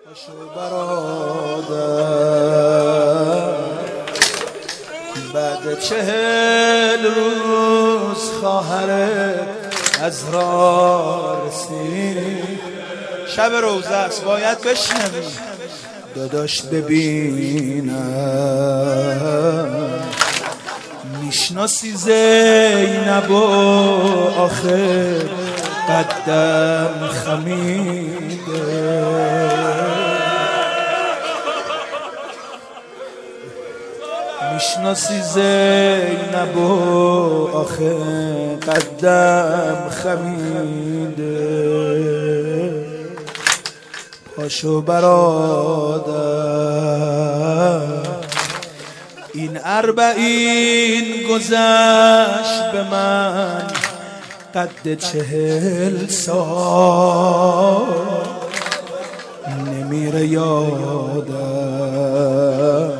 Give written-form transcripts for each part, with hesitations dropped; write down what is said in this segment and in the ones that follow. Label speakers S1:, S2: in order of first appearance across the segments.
S1: شو برادر بعد 40 روز خواهرت از راه رسید. شب روزه است باید بشنوی داداش ببینم میشناسی زینب و آخر قدم خمیده. میشناسی زینب و آخر قدم خمیده. پاشو برادر این 40 گذشت به من قد 40 سال نمیره یادم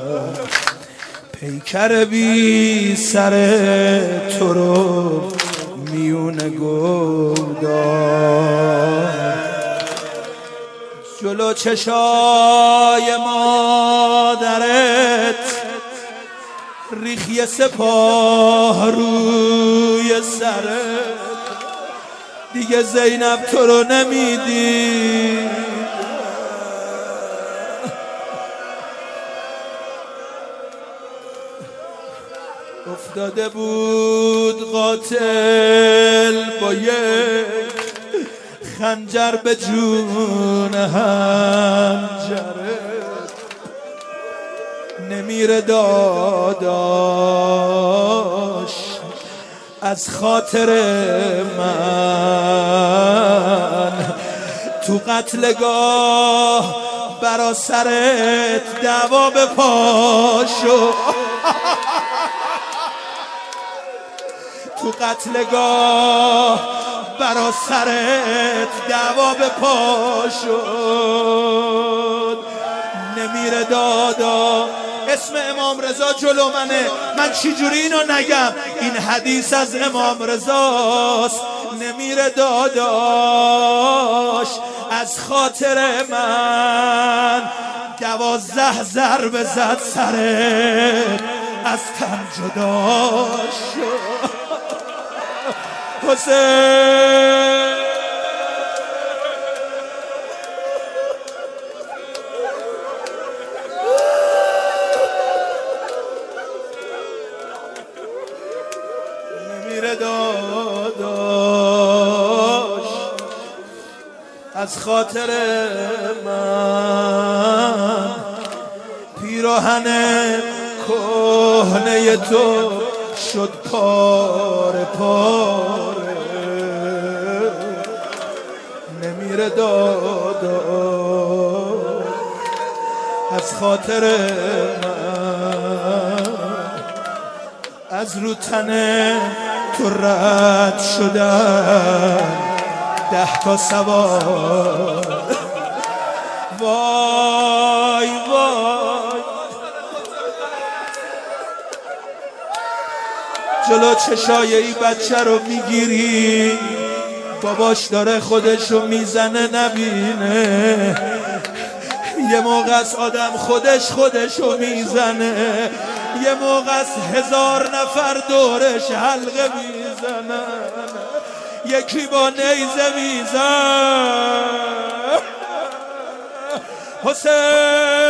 S1: پیکر بی سر تو رو میون گودار جلو چشای مادرت ریخی سپاه روی سرت دیگه زینب تو رو نمیدی. افتاده بود قاتل با یک خنجر به جون حنجره نمیره داداش از خاطر من تو قتلگاه برا سرت دعوا به پاشو تو قتلگاه برا سرت دعوا به پا شد نمیره دادا. اسم امام رضا جلو منه من چی جوری اینو نگم این حدیث از امام رضاست. نمیره داداش از خاطر من 12 ضربه زد سرت از تن جدا شد حسین. نمیره داداش از خاطر من پیراهن کهنه تو شد پاره پاره نمیره داداش از خاطر من از رو تن تو رد شدن 10 تا سوار وای وای جلو چشای این بچه رو میگیری باباش داره خودشو میزنه نبینه. یه موقع از آدم خودشو میزنه یه موقع از 1000 نفر دورش حلقه میزنه یکی با نیزه میزن. حسین